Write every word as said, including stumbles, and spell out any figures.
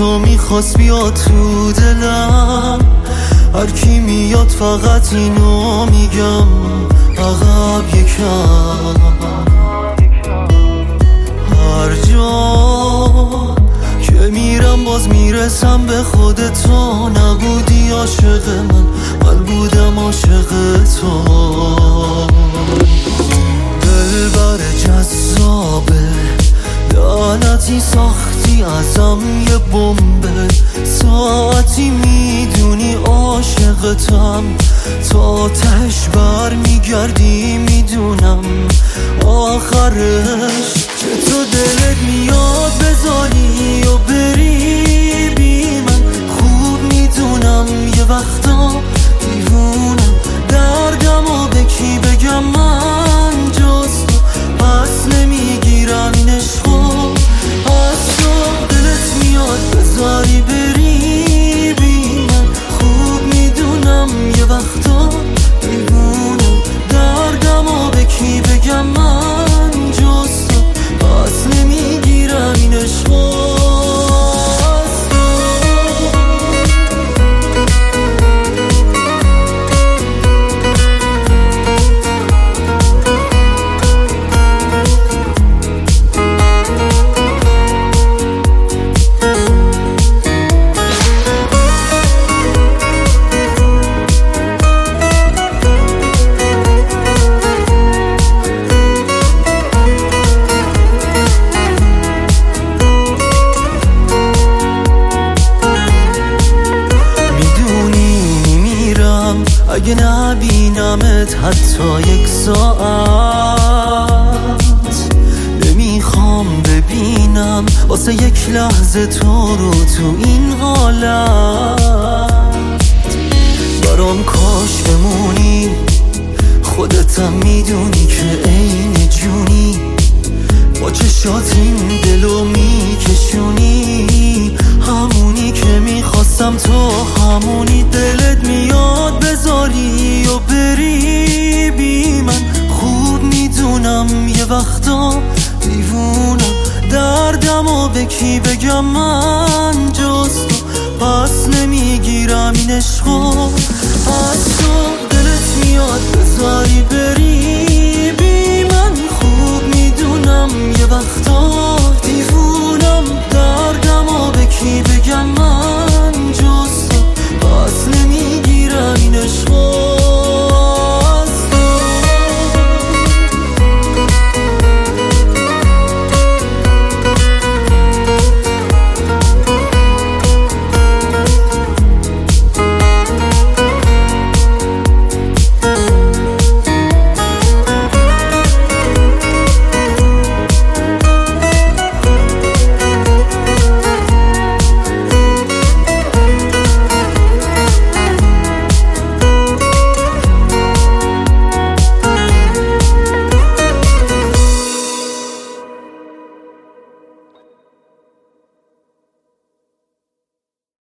تو میخواست بیاد تو دلم. هر کی میاد فقط اینو میگم عقب یکم. هر جا که میرم باز میرسم به خود تو. نبودی عاشق من، من بودم عاشق تو. دلبر جذابه، لعنتی ساختی ازم یه بمبه. ساعتی میدونی عاشقتم، تا تهش بر میگردی میدونم. آخرش که تو دلت میاد بذاری و بری بی من. خوب میدونم یه وقتا دیوونم، دردم و به کی بگم من جز تو. پس نمیگیرم این عشقو از تو. دلت میاد بذاری بری بی من. خوب میدونم یه وقتا دیوونم، دردم و به کی بگم من جز تو. پس نمیگیرم این عشقو. اگه نبینمت حتی یک ساعت، نمیخوام ببینم واسه یک لحظه تو رو تو این حالت. برام کاش بمونی، خودتم میدونی که عین جونی. با چشات این دلو میکشونی، همونی که میخواستم تو همونی. دلت میاد بذاری و بری بی من. خوب میدونم یه وقتا دیوونم، دردم و به کی بگم من جز تو. پس نمیگیرم این عشقو از تو. دلت میاد بذاری بری